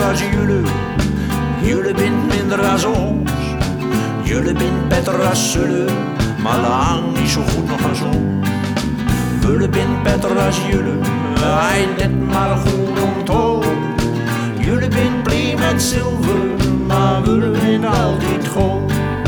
beter als jullie. Jullie bent minder als ons. Jullie bent beter als zullen, maar lang niet zo goed nog als ons. Jullie bent beter als jullie, hij dit maar goed onthoud. Jullie bent blij met zilver, maar jullie bent altijd goud.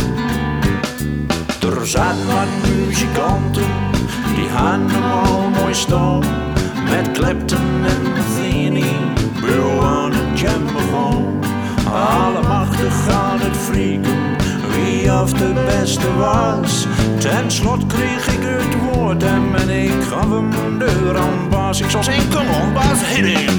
Er zaten wat muzikanten, die hadden hem al mooi staan. Met Clapton en Metheny, we aan het jam begon. Alle machten gaan het frieken, wie of de beste was. Ten slot kreeg ik het woord en ik gaf hem een deur aan Bas. Ik zou zeggen, come on Bas, hit him.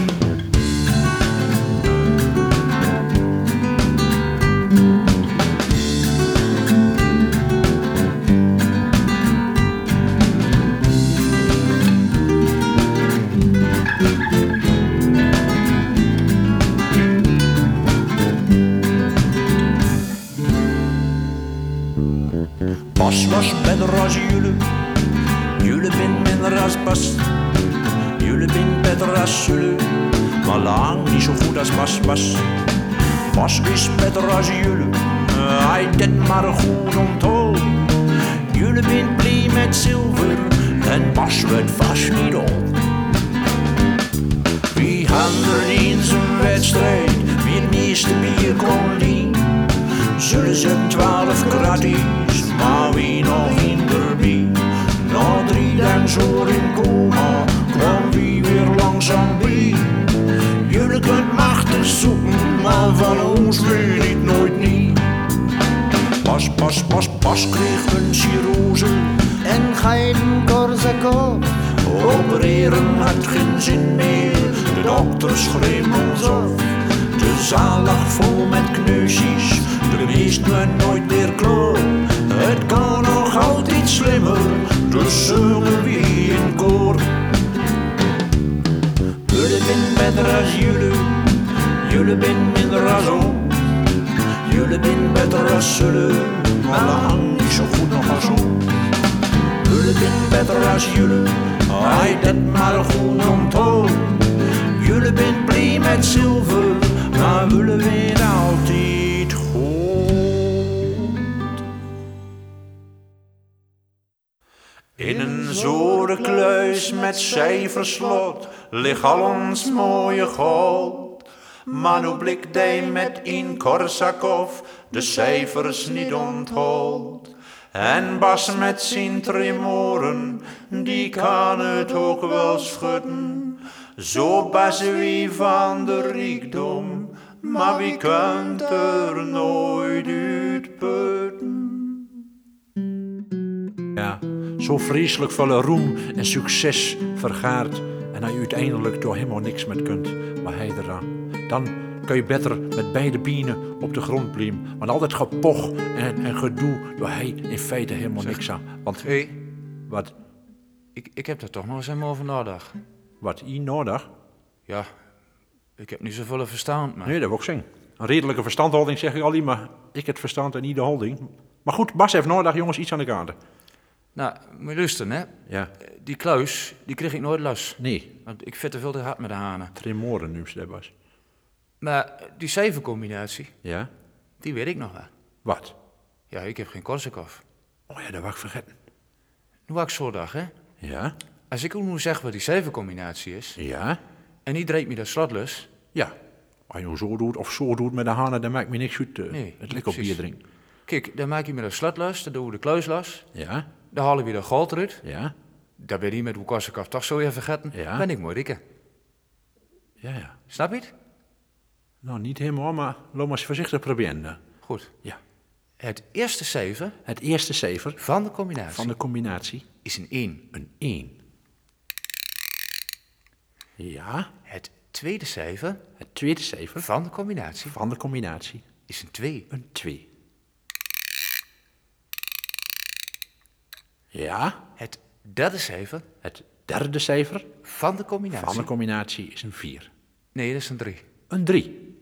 Bas was beter als jullie, jullie bent minder als Bas. Jullie bent beter als jullie, maar lang niet zo goed als Bas was. Bas is beter als jullie, hij dit maar goed onthoud. Jullie bent blij met zilver en Bas werd vast niet oud. Wie had er in zijn wedstrijd, wie het meeste bier kon lien? Zullen ze 12 gratis, maar wie nog in erbij? Na 3 dagen zo in coma, kwam wie weer langzaam bij. Jullie kunt machtig zoeken, maar van ons weet ik nooit niet. Bas kreeg een cirrose en geiten Korsakoff. Opereren had geen zin meer, de dokter schreef ons af. De zaal lag vol met kneusjes, de meesten nooit meer klaar. Het kan nog altijd slimmer, dus zullen we in koor. Jullie bent beter als jullie, jullie bent minder als ons. Jullie bent beter als zullen, maar lang niet zo goed nog als ons. Jullie bent beter als jullie, hij dat maar goed onthoud. Jullie bent blij met zilver, maar jullie weten altijd goed. In een zorenkluis met cijferslot ligt al ons mooie goud. Maar nu blikt hij met in Korsakoff de cijfers niet onthoudt. En Bas met zijn tremoren, die kan het ook wel schudden. Zo bassen wie van de rijkdom, maar wie kunt er nooit uitputten. Ja, zo vreselijk veel roem en succes vergaart en hij uiteindelijk door helemaal niks met kunt, maar hij eraan. Dan kun je beter met beide benen op de grond blijven, want al dat gepoch en gedoe, door hij in feite helemaal niks aan. Want, Hé, wat? ik heb er toch nog eens helemaal over nagedacht. Wat, hier nodig? Ja, ik heb niet zoveel verstand, maar... Nee, dat wil ik zeggen. Een redelijke verstandhouding zeg ik al, maar ik het verstand en niet de houding. Maar goed, Bas heeft nodig, jongens, iets aan de kaart. Nou, moet je luisteren, hè. Ja. Die kluis, die kreeg ik nooit los. Nee. Want ik vet te veel te hard met de hanen. Tremoren nu, dat Bas. Maar die cijfercombinatie, Ja? die weet ik nog wel. Wat? Ja, ik heb geen Korsakoff. Oh ja, dat wou ik vergeten. Nu was ik zo dag, hè. Ja? Als ik ook nu zeg wat die cijfercombinatie is, Ja? en iedereen me dat slotlus, Ja. Als je nou zo doet of zo doet met de hanen, dan maakt me niks uit. Nee, het ligt op precies. bier drinken. kijk, dan maak je met een slotlus, dan doen we de kluis los, Ja? dan halen we de goud eruit. Ja? Dat ben je met hoe Korsakoff toch zo even vergeten. Ja. Ben ik mooi dikke. Ja, ja. Snap je het? Nou, niet helemaal, maar laten we eens voorzichtig proberen. Goed. Ja. Het eerste cijfer Het eerste cijfer van de combinatie van de combinatie, is een 1. een 1. Ja? Het tweede cijfer Het tweede cijfer van de combinatie van de combinatie, is een 2. een 2. Ja? Het derde cijfer Het derde cijfer van de combinatie. van de combinatie is een 4. Nee, dat is een 3. Een 3.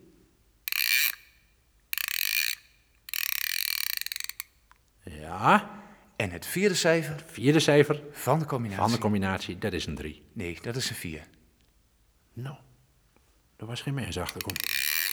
Ja? En het vierde cijfer Vierde cijfer van de combinatie. van de combinatie, dat is een 3. Nee, dat is een 4. Nou, er was geen mens achterkom.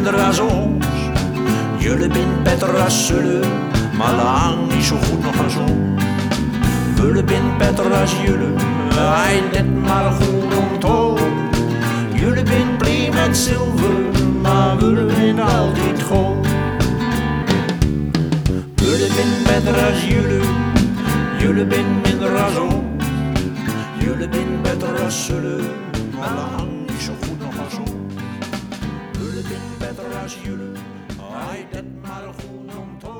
minder als ons. Jullie bent beter als zullen, maar lang niet zo goed nog als ons. Jullie bent beter als jullie, hij dit maar goed onthoud. Jullie bent blij met zilver, maar jullie bent altijd goud. Jullie bent beter als jullie bent minder als ons. Jullie bent beter als zullen, maar lang niet zo goed nog als ons. Jullie bent beter als jullie, hij dit maar goed onthoud.